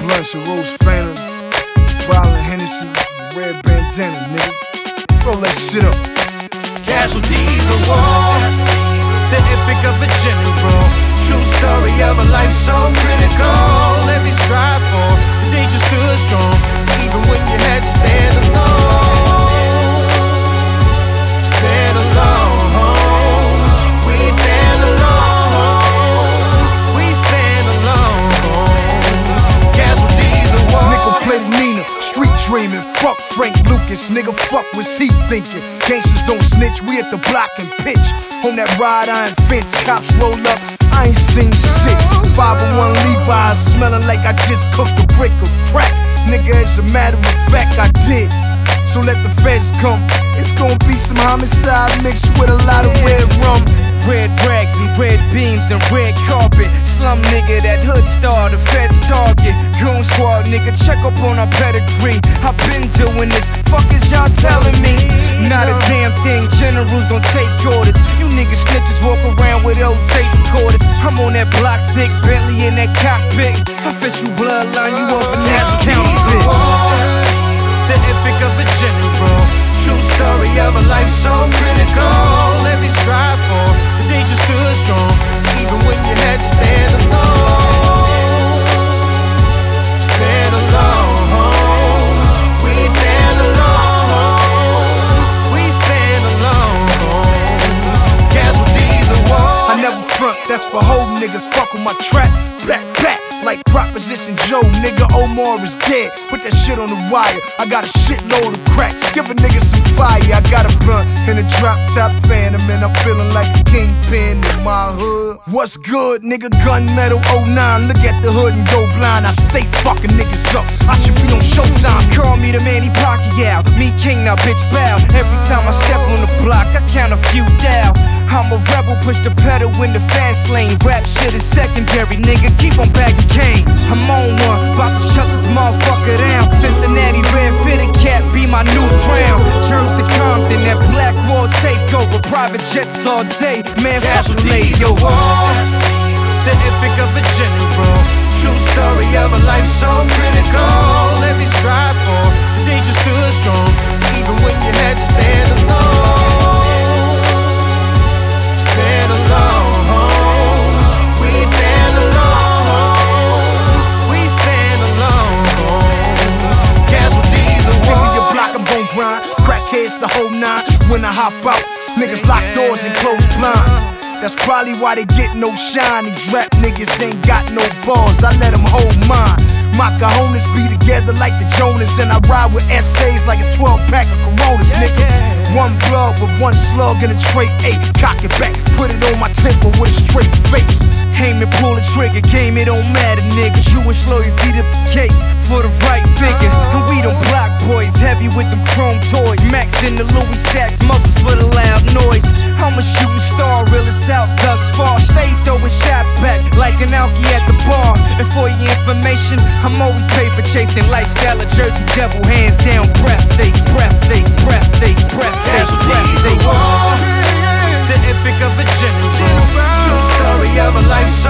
blunts of Rose Phantom, Violent Hennessy, red bandana, nigga. Roll that shit up. Casualties of war, the epic of a general. True story of a life so critical. Every strive for the day just stood strong, even when you had to stand alone. Stand alone. We stand alone. We stand alone. Casualties of war. Nickel-plated Nina, street dreaming. Fuck Frank Lucas, nigga. Fuck what's he thinking? Gangsters don't snitch. We at the block and pitch. On that ride iron fence, cops roll up. I ain't seen shit. 501 Levi's, smelling like I just cooked a brick of crack. Nigga, as a matter of fact, I did. So let the feds come. It's gonna be some homicide mixed with a lot of red rum. Red rags and red beams and red carpet. Slum nigga, that hood star, the feds target. Goon squad nigga, check up on our pedigree. I've been doing this, fuck is y'all telling me? Not a damn thing, generals don't take orders. You niggas snitches walk around with old tape recorders. I'm on that block thick, Bentley in that cockpit. Official bloodline, you up in that counterfeit. The epic of a general. True story of a life so critical. Every strive for the day just stood strong, even when you had to stand alone. Stand alone. We stand alone. We stand alone. Casualties of war. I never front, that's for whole niggas. Fuck with my trap, back, like Proposition Joe, nigga. Omar is dead, put that shit on the wire. I got a shitload of crack, give a nigga some fire. I got a blunt in a drop top Phantom, and I'm feeling like a kingpin in my hood. What's good, nigga? Gunmetal 09, look at the hood and go blind. I stay fucking niggas up, I should be on Showtime. Call me the Manny Pacquiao, me king now bitch bow. Every time I step on the block, I count a few down. I'm a rebel, push the pedal in the fast lane. Rap shit is secondary, nigga, keep on bagging cane. I'm on one, bout to shut this motherfucker down. Cincinnati red fitted cap be my new crown. Jersey to Compton, that black wall takeover. Private jets all day, man, fuck the layover. The epic of a general. True story of a life so critical. Every strive for the day just stood strong, even when you had to stand alone. Stand alone. We stand alone. We stand alone. Casualties of war. Give me your block, I'm gon' grind. Crackheads the whole nine. When I hop out, niggas lock doors and close blinds. That's probably why they get no shine. These rap niggas ain't got no balls. I let them hold mine. My cojones be together like the Jonas, and I ride with essays like a 12-pack of Coronas, nigga. One blood with one slug in a tray, 8. Cock it back, put it on my temple with a straight face. Aim and pull the trigger, game it don't matter, nigga. Jewish lawyers eat up the case for the right figure. And we them block boys, heavy with them chrome toys. Max in the Louis Sacks, muzzles for the loud noise. I'm a shooting star, realest out thus far. Stay throwing shots back like an alkie at the bar. And for your information, I'm always paper chasing. Lifestyle of Jersey Devil, hands down, breathtaking, breathtaking, breathtaking, breathtaking, breathtaking. The epic of a general. True story of a life so